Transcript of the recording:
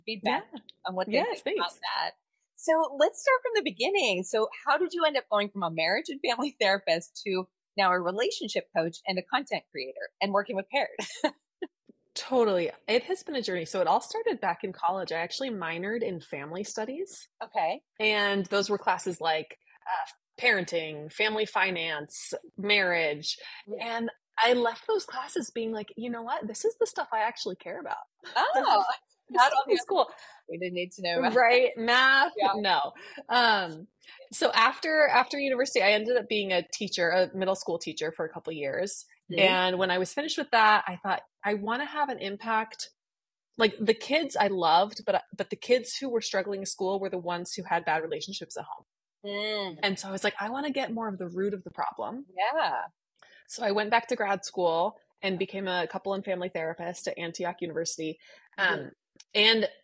Yeah. feedback on what they Yes, think about thanks. that. So let's start from the beginning. So how did you end up going from a marriage and family therapist to now a relationship coach and a content creator and working with pairs? Totally. It has been a journey. So it all started back in college. I actually minored in family studies, Okay. and those were classes like parenting, family finance, marriage. Yeah. And I left those classes being like, you know what? This is the stuff I actually care about. Oh, This not stuff all the is other cool. we didn't need to know about. Right? Math? Yeah. No. So after university, I ended up being a teacher, a middle school teacher for a couple years. Mhm. And when I was finished with that, I thought I want to have an impact. Like the kids I loved, but the kids who were struggling in school were the ones who had bad relationships at home. Mm, And so I was like, I want to get more of the root of the problem. yeah. So I went back to grad school and became a couple and family therapist at Antioch University. Mhm. And